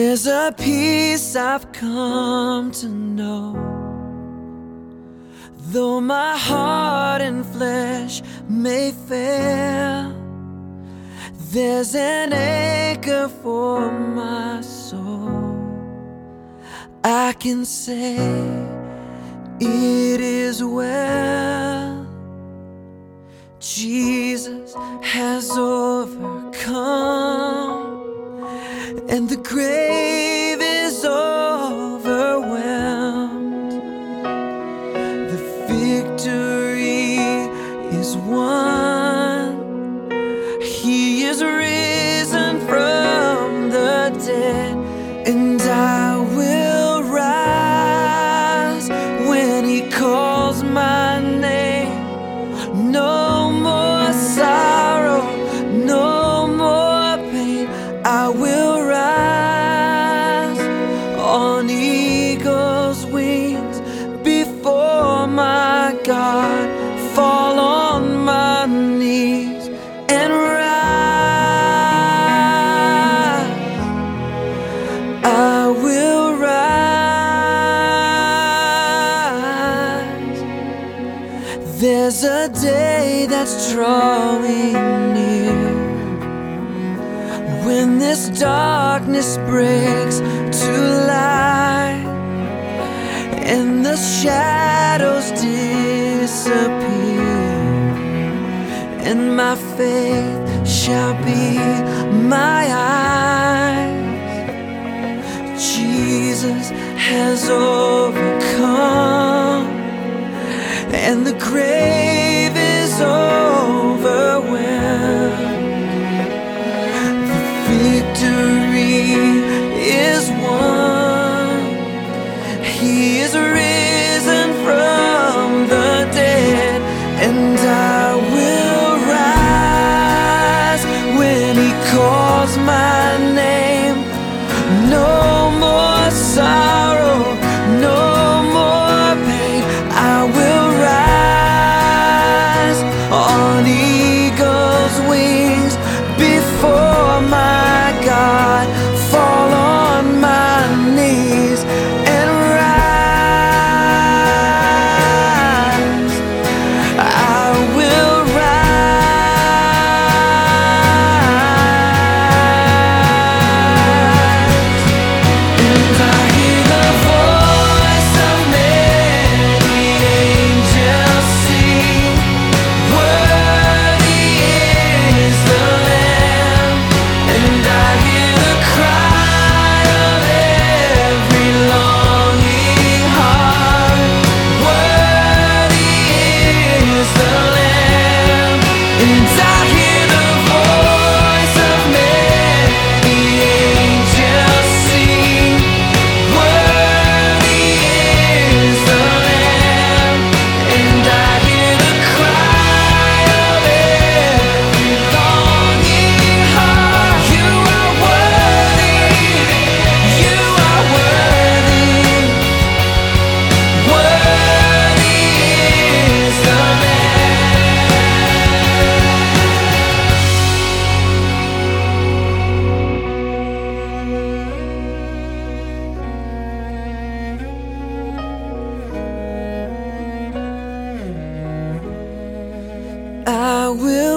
There's a peace I've come to know, though my heart and flesh may fail. There's an anchor for my soul. I can say it is well. Jesus has overcome, and the grave is overwhelmed. The victory is won. He is risen from the dead, and I will rise when He calls my name. No more sorrow, no more pain. I will rise on eagle's wings before my God, fall on my knees and rise. I will rise. There's a day that's drawing near, when this darkness breaks to light and the shadows disappear, and my faith shall be my eyes. Jesus has overcome, and the grave is overwhelmed. Victory is won. He is risen from the dead, and I will rise when He calls my name. No more sorrow, no more pain. I will rise on eagle's wings before my God, fall on my knees and rise. I will rise. And I hear the voice of many angels sing, worthy is the Lamb. And I hear the cry of every longing heart, worthy is the Lamb. And I hear the voice of many angels sing, worthy is the Lamb. And I hear the cry of every longing heart, you are worthy, you are worthy, worthy is the Lamb. I will